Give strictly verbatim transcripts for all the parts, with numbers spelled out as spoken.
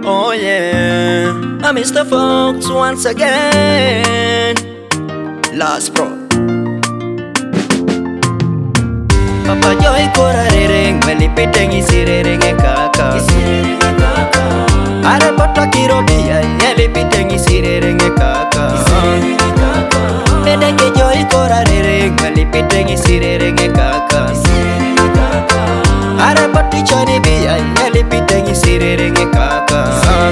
Oh yeah, I'm Mister Fox once again. Last Pro Papa Joy kora rereng melipiteng isi rerenge kaka. Are bota kirobia melipiteng isi rerenge kaka. Dedeke Joy kora rereng melipiteng isi rerenge kaka. Are boti chani bia melipiteng isi rerenge kaka.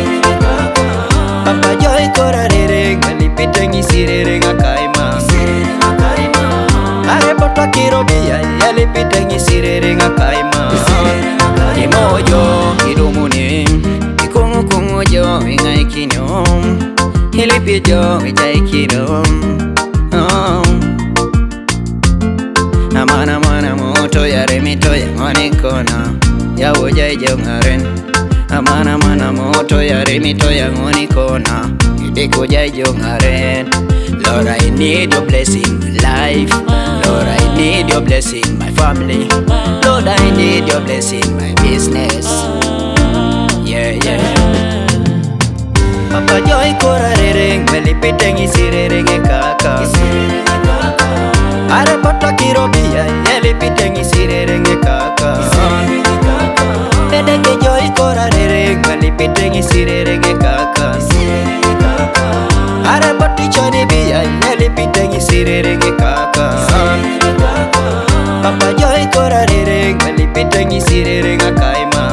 Papa Joy kora rereng melipiteng isi rerenge kaima. Are bota kirobia melipiteng isi rerenge kaima. Imojo idumuni ikungu kungu jo ingai kinyom hilipi jo ijai kinom. Amana mana moto ya remito ya ngoni kona ya ujai jongaren. Amana mana moto ya remito ya ngoni kona idiko jai jongaren. Lord, I need your blessing in life. Lord, I need your blessing my family. Lord, I need your blessing my business. Yeah, yeah. Papa Joy kora rereng melipiteng isi rerenge kaka. Are bota kirobia melipiteng isi rerenge kaka. Dedeke Joy kora rereng melipiteng isi rerenge kaka. Are boti chani bia melipiteng isi rerenge kaka. Papa Joy kora rereng melipiteng isi rerenge kaima.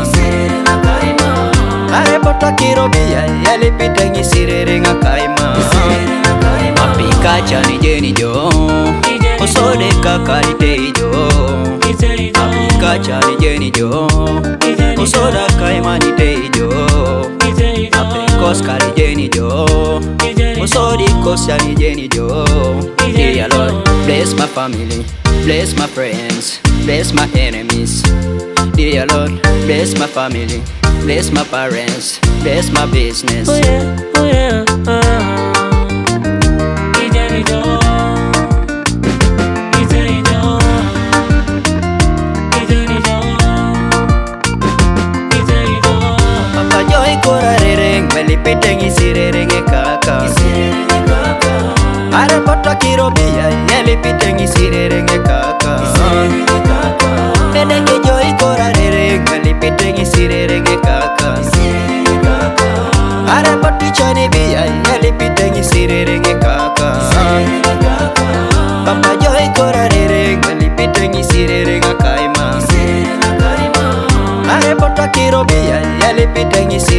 Are bota kirobia melipiteng isi rerenge kaima. Mapika chani jeni jo osode kaka ite jo. Mapika chani jeni jo osoda kaima ite jo. Apekos kali jeni jo osodi kosani jeni jo. Dear Lord, bless my family, bless my friends, bless my enemies. Dear Lord, bless my family, bless my parents, bless my business. Oh yeah, oh yeah, uh. Papa Joy kora rereng melipiteng isi rerenge kaka. Are bota kirobia melipiteng isi rerenge kaka. Dedeke Joy kora rereng melipiteng isi rerenge kaka. Are boti chani bia melipiteng isi rerenge kaka. Papa Joy kora rereng melipiteng isi rerenge kaima. Are bota kirobia melipiteng isi